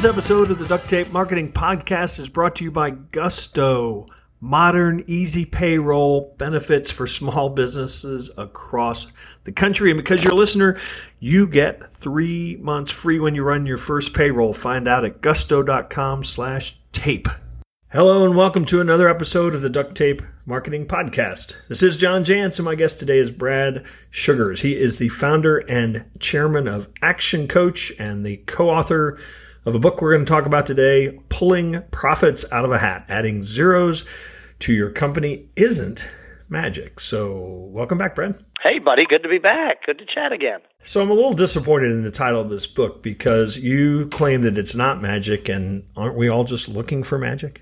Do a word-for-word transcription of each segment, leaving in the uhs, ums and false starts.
This episode of the Duct Tape Marketing Podcast is brought to you by Gusto. Modern, easy payroll benefits for small businesses across the country. And because you're a listener, you get three months free when you run your first payroll. Find out at gusto.com slash tape. Hello and welcome to another episode of the Duct Tape Marketing Podcast. This is John Jantsch, and my guest today is Brad Sugars. He is the founder and chairman of Action Coach and the co-author of a book we're going to talk about today, Pulling Profits Out of a Hat. Adding zeros to your company isn't magic. So welcome back, Brad. Hey, buddy. Good to be back. Good to chat again. So I'm a little disappointed in the title of this book because you claim that it's not magic, and aren't we all just looking for magic?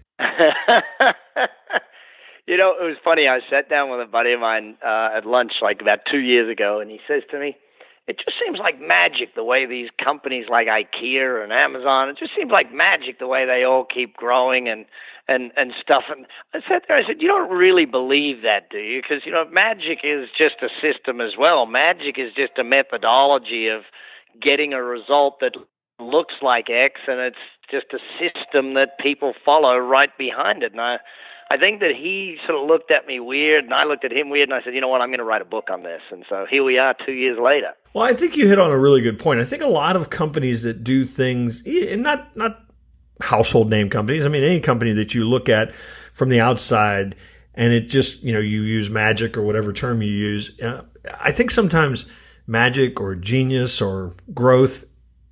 You know, it was funny. I sat down with a buddy of mine uh, at lunch like about two years ago, and he says to me, it just seems like magic the way these companies like IKEA and Amazon, it just seems like magic the way they all keep growing and, and, and stuff. And I sat there, I said, you don't really believe that, do you? Because, you know, magic is just a system as well. Magic is just a methodology of getting a result that looks like X, and it's just a system that people follow right behind it. And I, I think that he sort of looked at me weird, and I looked at him weird, and I said, you know what, I'm going to write a book on this. And so here we are two years later. Well, I think you hit on a really good point. I think a lot of companies that do things, and not not household name companies, I mean, any company that you look at from the outside, and it just, you know, you use magic or whatever term you use. Uh, I think sometimes magic or genius or growth,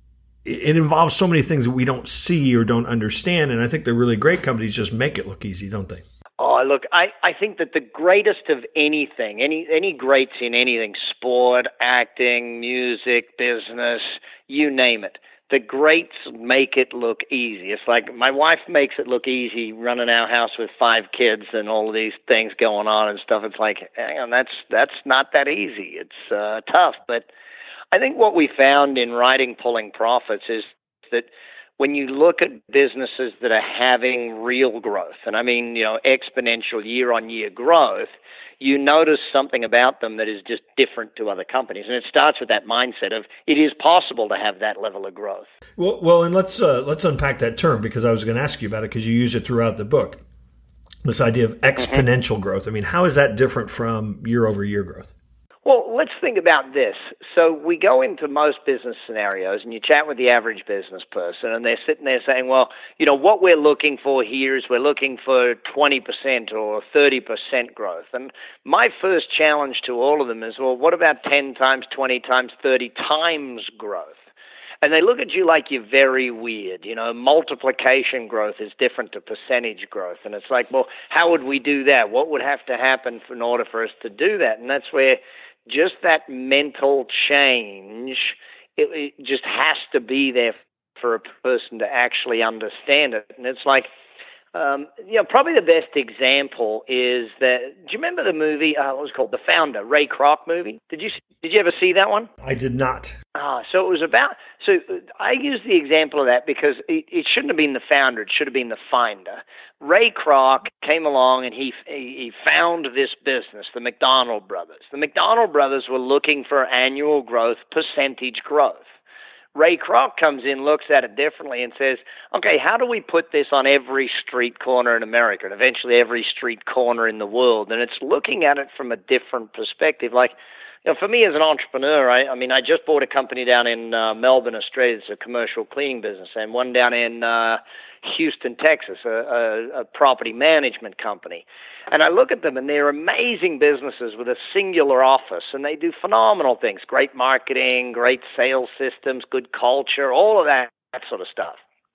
it involves so many things that we don't see or don't understand. And I think the really great companies just make it look easy, don't they? Oh, look, I, I think that the greatest of anything, any any greats in anything, sport, acting, music, business, you name it, the greats make it look easy. It's like my wife makes it look easy running our house with five kids and all of these things going on and stuff. It's like, hang on, that's, that's not that easy. It's uh, tough. But I think what we found in writing Pulling Profits is that when you look at businesses that are having real growth, and I mean, you know, exponential year-on-year growth, you notice something about them that is just different to other companies. And it starts with that mindset of it is possible to have that level of growth. Well, well, and let's uh, let's unpack that term, because I was going to ask you about it because you use it throughout the book. This idea of exponential mm-hmm. growth. I mean, how is that different from year-over-year growth? Well, let's think about this. So we go into most business scenarios and you chat with the average business person, and they're sitting there saying, well, you know, what we're looking for here is we're looking for twenty percent or thirty percent growth. And my first challenge to all of them is, well, what about ten times, twenty times, thirty times growth? And they look at you like you're very weird. You know, multiplication growth is different to percentage growth. And it's like, well, how would we do that? What would have to happen for, in order for us to do that? And that's where just that mental change, it, it just has to be there for a person to actually understand it. And it's like, um, you know, probably the best example is that, do you remember the movie, uh, what was it called, The Founder, Ray Kroc movie? Did you did you ever see that one? I did not. Ah, so it was about, so I use the example of that because it, it shouldn't have been the founder, it should have been the finder. Ray Kroc came along and he he found this business, the McDonald Brothers. The McDonald Brothers were looking for annual growth, percentage growth. Ray Kroc comes in, looks at it differently and says, okay, how do we put this on every street corner in America and eventually every street corner in the world? And it's looking at it from a different perspective. Like, you know, for me as an entrepreneur, I, I mean, I just bought a company down in uh, Melbourne, Australia. It's a commercial cleaning business, and one down in uh, Houston, Texas, a, a, a property management company. And I look at them, and they're amazing businesses with a singular office, and they do phenomenal things, great marketing, great sales systems, good culture, all of that, that sort of stuff.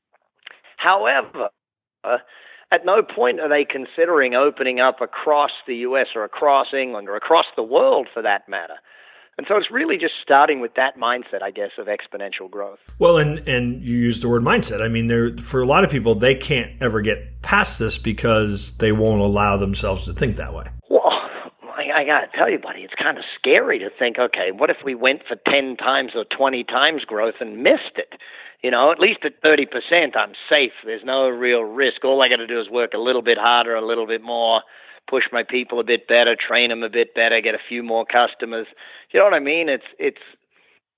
However, uh, at no point are they considering opening up across the U S or across England or across the world for that matter. And so it's really just starting with that mindset, I guess, of exponential growth. Well, and, and you use the word mindset. I mean, there for a lot of people, they can't ever get past this because they won't allow themselves to think that way. Well, I, I got to tell you, buddy, it's kind of scary to think, okay, what if we went for ten times or twenty times growth and missed it? You know, at least at thirty percent, I'm safe. There's no real risk. All I got to do is work a little bit harder, a little bit more, push my people a bit better, train them a bit better, get a few more customers. You know what I mean? It's it's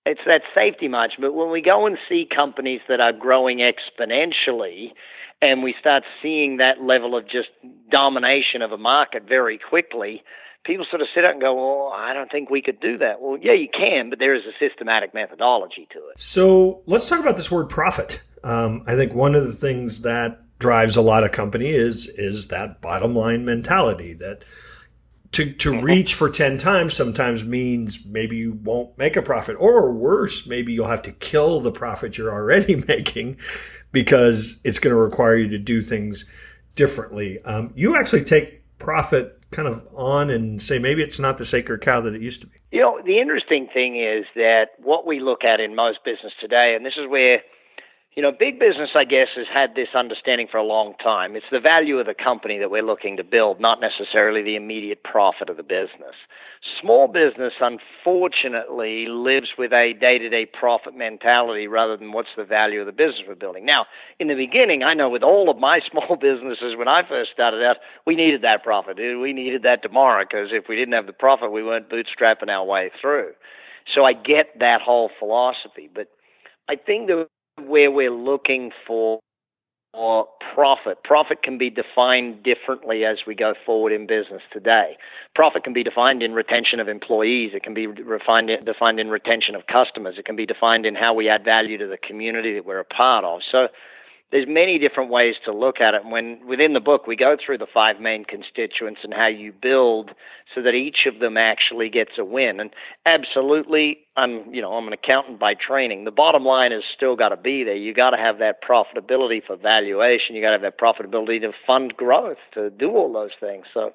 it's that safety margin. But when we go and see companies that are growing exponentially, and we start seeing that level of just domination of a market very quickly, people sort of sit up and go, well, I don't think we could do that. Well, yeah, you can, but there is a systematic methodology to it. So let's talk about this word profit. Um, I think one of the things that drives a lot of company is is that bottom line mentality, that to to mm-hmm. reach for ten times sometimes means maybe you won't make a profit, or worse, maybe you'll have to kill the profit you're already making because it's going to require you to do things differently. Um, you actually take profit kind of on and say maybe it's not the sacred cow that it used to be. You know, the interesting thing is that what we look at in most business today, and this is where, you know, big business, I guess, has had this understanding for a long time. It's the value of the company that we're looking to build, not necessarily the immediate profit of the business. Small business, unfortunately, lives with a day-to-day profit mentality rather than what's the value of the business we're building. Now, in the beginning, I know with all of my small businesses, when I first started out, we needed that profit. We needed that tomorrow, because if we didn't have the profit, we weren't bootstrapping our way through. So I get that whole philosophy. But I think that where we're looking for or profit. Profit can be defined differently as we go forward in business today. Profit can be defined in retention of employees. It can be refined, defined in retention of customers. It can be defined in how we add value to the community that we're a part of. So there's many different ways to look at it. And when within the book, we go through the five main constituents and how you build so that each of them actually gets a win. And absolutely, I'm, you know, I'm an accountant by training. The bottom line has still got to be there. You got to have that profitability for valuation. You got to have that profitability to fund growth, to do all those things. So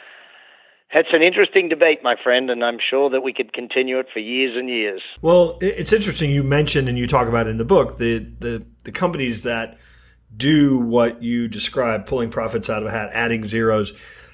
it's an interesting debate, my friend, and I'm sure that we could continue it for years and years. Well, it's interesting you mentioned and you talk about in the book the the, the companies that do what you describe, pulling profits out of a hat, adding zeros,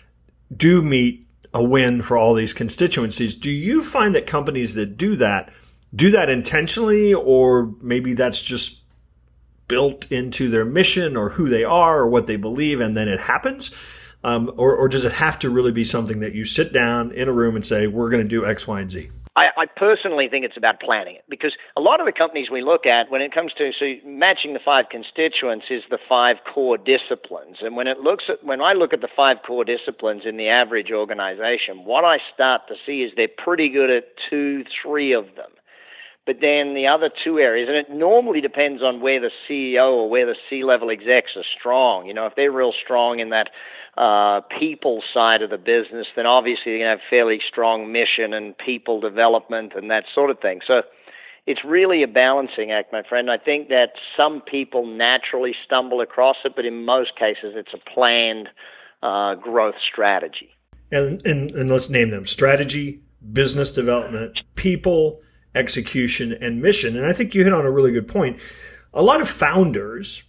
do meet a win for all these constituencies. Do you find that companies that do that, do that intentionally, or maybe that's just built into their mission or who they are or what they believe, and then it happens? Um, or, or does it have to really be something that you sit down in a room and say, we're going to do X, Y, and Z? I, I personally think it's about planning it, because a lot of the companies we look at, when it comes to so matching the five constituents, is the five core disciplines. And when it looks at when I look at the five core disciplines in the average organization, what I start to see is they're pretty good at two, three of them. But then the other two areas, and it normally depends on where the C E O or where the C-level execs are strong. You know, if they're real strong in that uh, people side of the business, then obviously they're going to have fairly strong mission and people development and that sort of thing. So it's really a balancing act, my friend. I think that some people naturally stumble across it, but in most cases it's a planned uh, growth strategy. And, and, and let's name them: strategy, business development, people, execution, and mission. And I think you hit on a really good point. A lot of founders,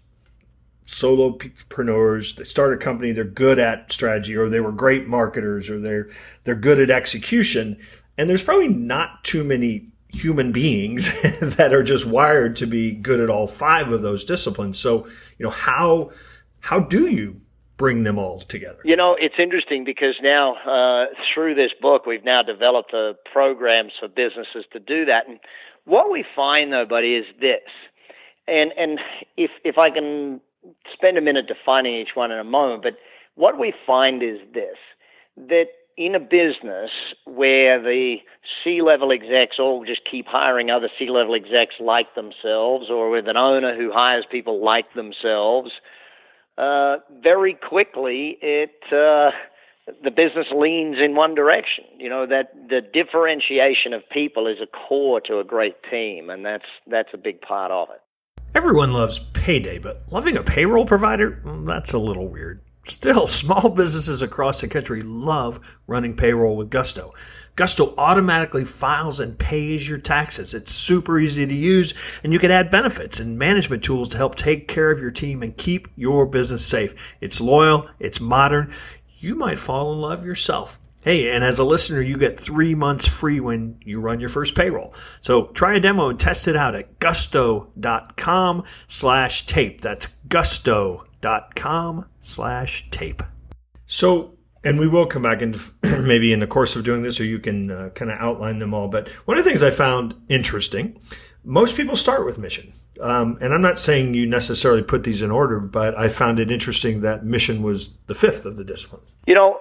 solopreneurs, they start a company, they're good at strategy, or they were great marketers, or they're they're good at execution. And there's probably not too many human beings that are just wired to be good at all five of those disciplines. So, you know, how how do you bring them all together? You know, it's interesting because now uh, through this book, we've now developed uh, programs for businesses to do that. And what we find, though, buddy, is this. And and if if I can spend a minute defining each one in a moment, but what we find is this, that in a business where the C-level execs all just keep hiring other C-level execs like themselves, or with an owner who hires people like themselves, Uh, very quickly, it uh, the business leans in one direction. You know, that the differentiation of people is a core to a great team, and that's that's a big part of it. Everyone loves payday, but loving a payroll provider, well, that's a little weird. Still, small businesses across the country love running payroll with Gusto. Gusto automatically files and pays your taxes. It's super easy to use, and you can add benefits and management tools to help take care of your team and keep your business safe. It's loyal, it's modern. You might fall in love yourself. Hey, and as a listener, you get three months free when you run your first payroll. So try a demo and test it out at gusto.com slash tape. That's gusto.com slash tape. So And we will come back and maybe in the course of doing this, or you can uh, kind of outline them all. But one of the things I found interesting, most people start with mission. Um, and I'm not saying you necessarily put these in order, but I found it interesting that mission was the fifth of the disciplines. You know,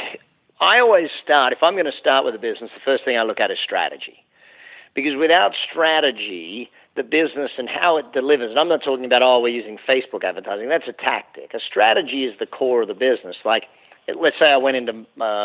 I always start, if I'm going to start with a business, the first thing I look at is strategy. Because without strategy, the business and how it delivers, and I'm not talking about, oh, we're using Facebook advertising. That's a tactic. A strategy is the core of the business. Like, let's say I went into,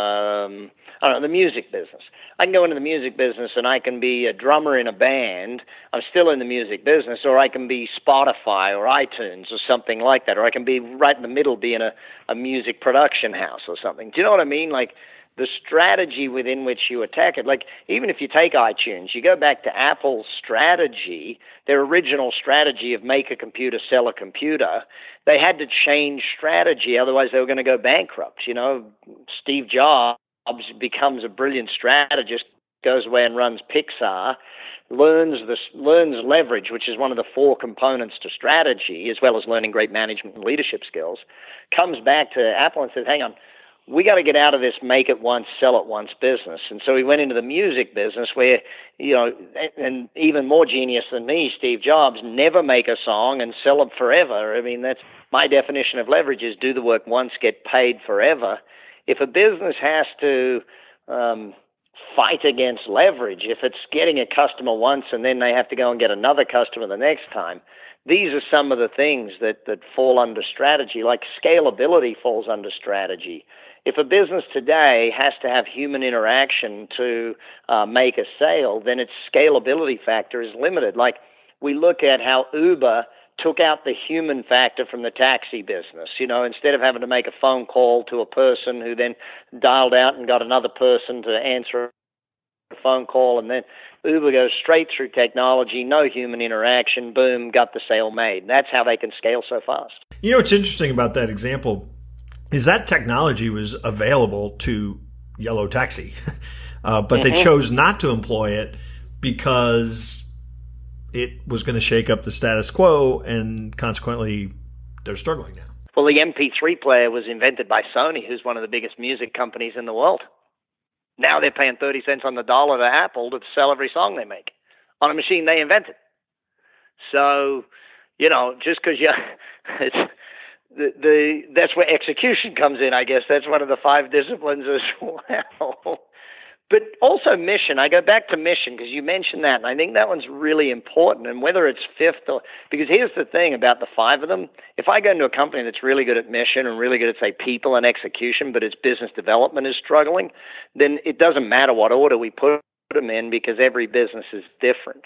um, I don't know, the music business. I can go into the music business and I can be a drummer in a band. I'm still in the music business, or I can be Spotify or iTunes or something like that, or I can be right in the middle, be in a, a music production house or something. Do you know what I mean? Like, the strategy within which you attack it. Like, even if you take iTunes, you go back to Apple's strategy, their original strategy of make a computer, sell a computer, they had to change strategy, otherwise they were going to go bankrupt. You know, Steve Jobs becomes a brilliant strategist, goes away and runs Pixar, learns this, learns leverage, which is one of the four components to strategy, as well as learning great management and leadership skills, comes back to Apple and says, hang on, we got to get out of this make it once, sell it once business. And so he went into the music business where, you know, and even more genius than me, Steve Jobs, never make a song and sell it forever. I mean, that's my definition of leverage, is do the work once, get paid forever. If a business has to um, fight against leverage, if it's getting a customer once and then they have to go and get another customer the next time, these are some of the things that, that fall under strategy, like scalability falls under strategy. If a business today has to have human interaction to uh, make a sale, then its scalability factor is limited. Like, we look at how Uber took out the human factor from the taxi business. You know, instead of having to make a phone call to a person who then dialed out and got another person to answer a phone call, and then Uber goes straight through technology, no human interaction, boom, got the sale made. That's how they can scale so fast. You know, what's interesting about that example is that technology was available to Yellow Taxi, uh, but mm-hmm. they chose not to employ it because it was going to shake up the status quo, and consequently, they're struggling now. Well, the M P three player was invented by Sony, who's one of the biggest music companies in the world. Now they're paying thirty cents on the dollar to Apple to sell every song they make on a machine they invented. So, you know, just because you... it's, The, the that's where execution comes in, I guess. That's one of the five disciplines as well. But also mission. I go back to mission because you mentioned that, and I think that one's really important. And whether it's fifth or... Because here's the thing about the five of them. If I go into a company that's really good at mission and really good at, say, people and execution, but its business development is struggling, then it doesn't matter what order we put them in because every business is different.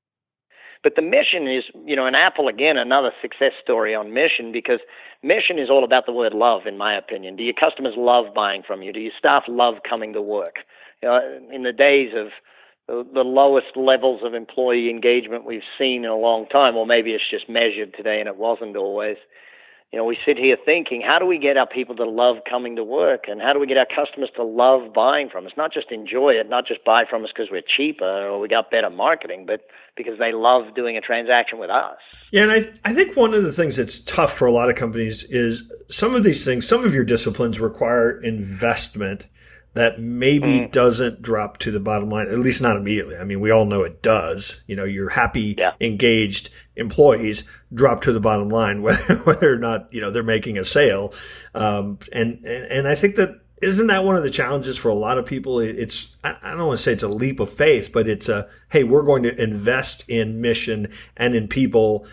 But the mission is, you know, in Apple, again, another success story on mission, because mission is all about the word love, in my opinion. Do your customers love buying from you? Do your staff love coming to work? You know, in the days of the, the lowest levels of employee engagement we've seen in a long time, or maybe it's just measured today and it wasn't always, you know, we sit here thinking, how do we get our people to love coming to work? And how do we get our customers to love buying from us? Not just enjoy it, not just buy from us because we're cheaper or we got better marketing, but because they love doing a transaction with us. Yeah, and I, I think one of the things that's tough for a lot of companies is some of these things, some of your disciplines require investment that maybe mm. doesn't drop to the bottom line, at least not immediately. I mean, we all know it does. You know, your happy, yeah. engaged employees drop to the bottom line, whether, whether or not, you know, they're making a sale. Um, and, and, and I think that, isn't that one of the challenges for a lot of people? It's, I don't want to say it's a leap of faith, but it's a, hey, we're going to invest in mission and in people,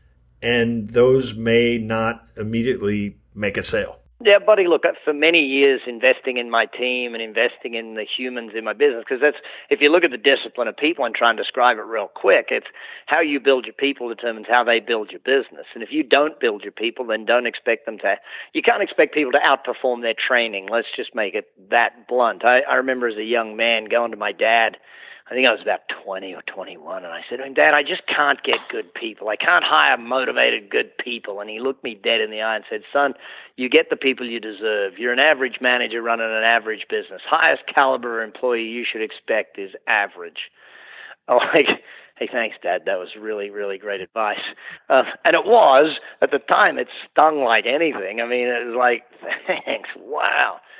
and those may not immediately make a sale. Yeah, buddy, look, for many years investing in my team and investing in the humans in my business, because that's, if you look at the discipline of people and try and describe it real quick, it's how you build your people determines how they build your business. And if you don't build your people, then don't expect them to, you can't expect people to outperform their training. Let's just make it that blunt. I, I remember as a young man going to my dad, I think I was about twenty or twenty-one, and I said, Dad, I just can't get good people. I can't hire motivated, good people. And he looked me dead in the eye and said, son, you get the people you deserve. You're an average manager running an average business. Highest caliber employee you should expect is average. I'm like, hey, thanks, Dad. That was really, really great advice. Uh, and it was. At the time, it stung like anything. I mean, it was like, thanks, wow.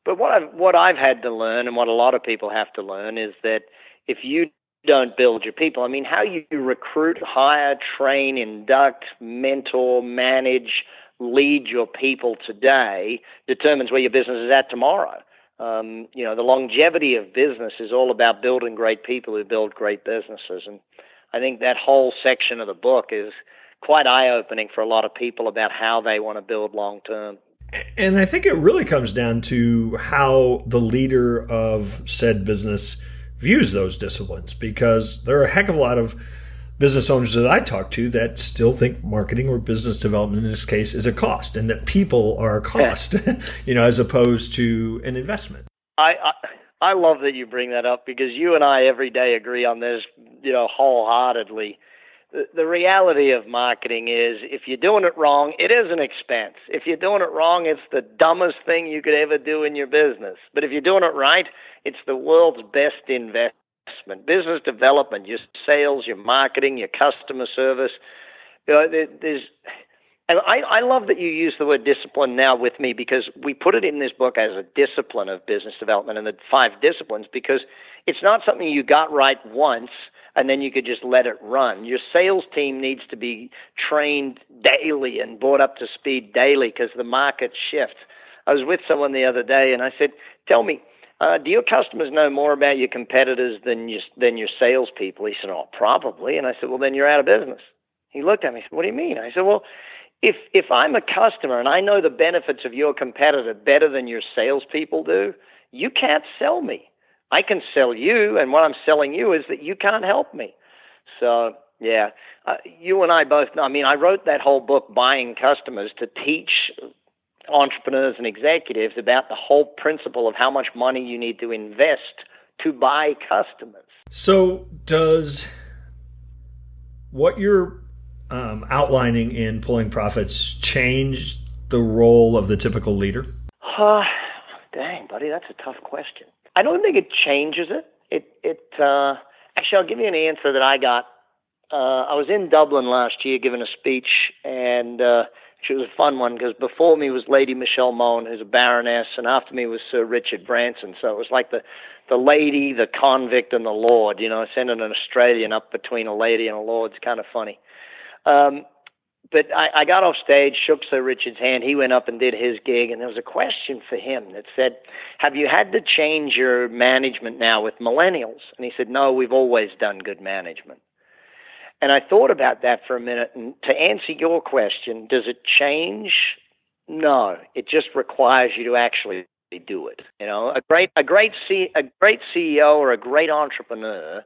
But what I've what I've had to learn, and what a lot of people have to learn, is that if you don't build your people, I mean, how you recruit, hire, train, induct, mentor, manage, lead your people today determines where your business is at tomorrow. Um, you know, the longevity of business is all about building great people who build great businesses. And I think that whole section of the book is quite eye-opening for a lot of people about how they want to build long-term. And I think it really comes down to how the leader of said business views those disciplines, because there are a heck of a lot of business owners that I talk to that still think marketing or business development in this case is a cost, and that people are a cost, you know, as opposed to an investment. I, I I love that you bring that up, because you and I every day agree on this, you know, wholeheartedly. The, the reality of marketing is, if you're doing it wrong, it is an expense. If you're doing it wrong, it's the dumbest thing you could ever do in your business. But if you're doing it right, it's the world's best investment. Business development, your sales, your marketing, your customer service. You know, there, there's, and I, I love that you use the word discipline now with me, because we put it in this book as a discipline of business development, and the five disciplines, because it's not something you got right once and then you could just let it run. Your sales team needs to be trained daily and brought up to speed daily, because the market shifts. I was with someone the other day, and I said, tell me, Uh, do your customers know more about your competitors than your, than your salespeople? He said, oh, probably. And I said, well, then you're out of business. He looked at me and said, what do you mean? I said, well, if if I'm a customer and I know the benefits of your competitor better than your salespeople do, you can't sell me. I can sell you, and what I'm selling you is that you can't help me. So, yeah, uh, you and I both know. I mean, I wrote that whole book, Buying Customers, to teach entrepreneurs and executives about the whole principle of how much money you need to invest to buy customers. So does what you're um, outlining in Pulling Profits change the role of the typical leader? Uh, dang, buddy, that's a tough question. I don't think it changes it. It, it. Uh, actually, I'll give you an answer that I got. Uh, I was in Dublin last year giving a speech, and uh, it was a fun one, because before me was Lady Michelle Mone, who's a baroness, and after me was Sir Richard Branson. So it was like the, the lady, the convict, and the lord. You know, sending an Australian up between a lady and a lord. It's kind of funny. Um, but I, I got off stage, shook Sir Richard's hand. He went up and did his gig, and there was a question for him that said, have you had to change your management now with millennials? And he said, no, we've always done good management. And I thought about that for a minute. And to answer your question, does it change? No, it just requires you to actually do it. You know, a great, a great, C, a great C E O or a great entrepreneur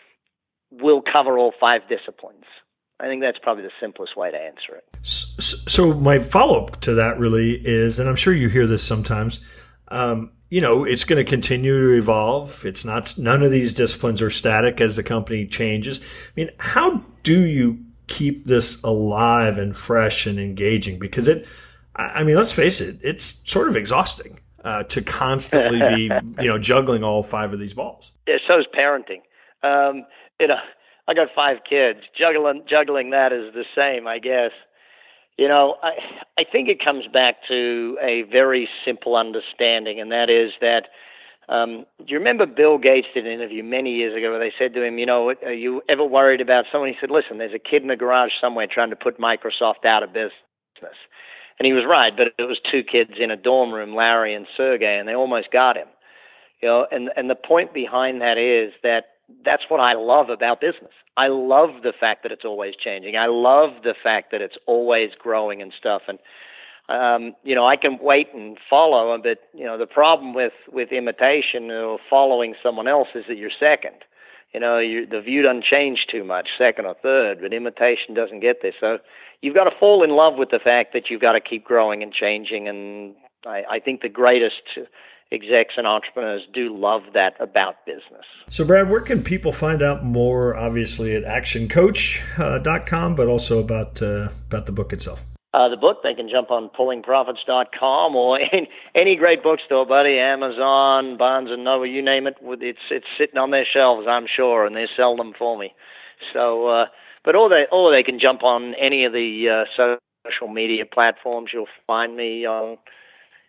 will cover all five disciplines. I think that's probably the simplest way to answer it. So my follow-up to that really is, and I'm sure you hear this sometimes, um, you know, it's going to continue to evolve. It's not, none of these disciplines are static as the company changes. I mean, how do you keep this alive and fresh and engaging? Because it, I mean, let's face it, it's sort of exhausting uh, to constantly be, you know, juggling all five of these balls. Yeah, so is parenting. Um, you know, I got five kids. Juggling, juggling that is the same, I guess. You know, I, I think it comes back to a very simple understanding, and that is that, um, do you remember Bill Gates did an interview many years ago where they said to him, you know, are you ever worried about someone? He said, listen, there's a kid in a garage somewhere trying to put Microsoft out of business. And he was right, but it was two kids in a dorm room, Larry and Sergey, and they almost got him. You know, and, and the point behind that is that that's what I love about business. I love the fact that it's always changing. I love the fact that it's always growing and stuff. And, um, you know, I can wait and follow, but, you know, the problem with, with imitation or following someone else is that you're second. You know, you, the view doesn't change too much, second or third, but imitation doesn't get there. So you've got to fall in love with the fact that you've got to keep growing and changing. And I, I think the greatest execs and entrepreneurs do love that about business. So, Brad, where can people find out more, obviously, at action coach dot com, but also about uh, about the book itself? Uh, the book, they can jump on pulling profits dot com or any, any great bookstore, buddy, Amazon, Barnes and Noble, you name it. It's it's sitting on their shelves, I'm sure, and they sell them for me. So, uh, but or they, or they can jump on any of the uh, social media platforms. You'll find me on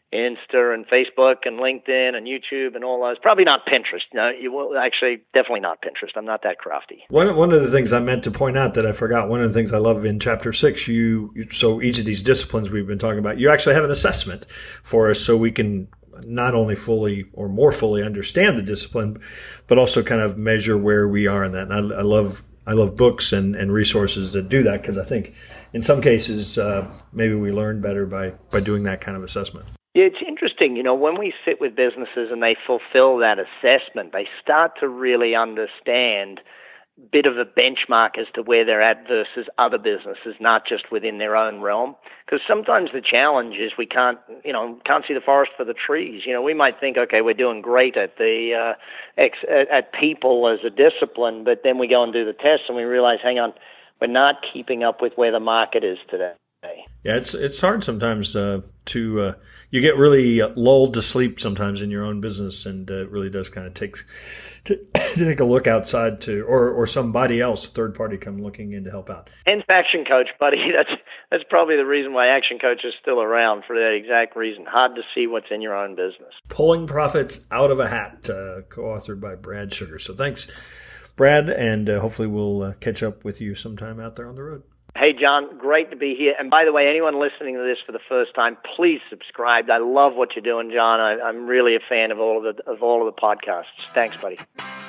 Insta and Facebook and LinkedIn and YouTube and all those. Probably not Pinterest. No, you will actually definitely not Pinterest. I'm not that crafty. One one of the things I meant to point out that I forgot. One of the things I love in Chapter Six, you so each of these disciplines we've been talking about, you actually have an assessment for us, so we can not only fully or more fully understand the discipline, but also kind of measure where we are in that. And I, I love I love books and, and resources that do that, because I think in some cases uh, maybe we learn better by by doing that kind of assessment. Yeah, it's interesting. You know, when we sit with businesses and they fulfill that assessment, they start to really understand a bit of a benchmark as to where they're at versus other businesses, not just within their own realm. Because sometimes the challenge is we can't, you know, can't see the forest for the trees. You know, we might think, okay, we're doing great at the uh, ex- at people as a discipline, but then we go and do the tests and we realize, hang on, we're not keeping up with where the market is today. Yeah, it's it's hard sometimes uh, to uh, you get really lulled to sleep sometimes in your own business, and uh, it really does kind of take to, to take a look outside to or or somebody else, a third party, come looking in to help out. Hence Action Coach, buddy. That's that's probably the reason why Action Coach is still around, for that exact reason. Hard to see what's in your own business. Pulling Profits Out of a Hat, uh, co-authored by Brad Sugar. So thanks, Brad, and uh, hopefully we'll uh, catch up with you sometime out there on the road. Hey, John, great to be here. And by the way, anyone listening to this for the first time, please subscribe. I love what you're doing, John. I, I'm really a fan of all of the of all of the podcasts. Thanks, buddy.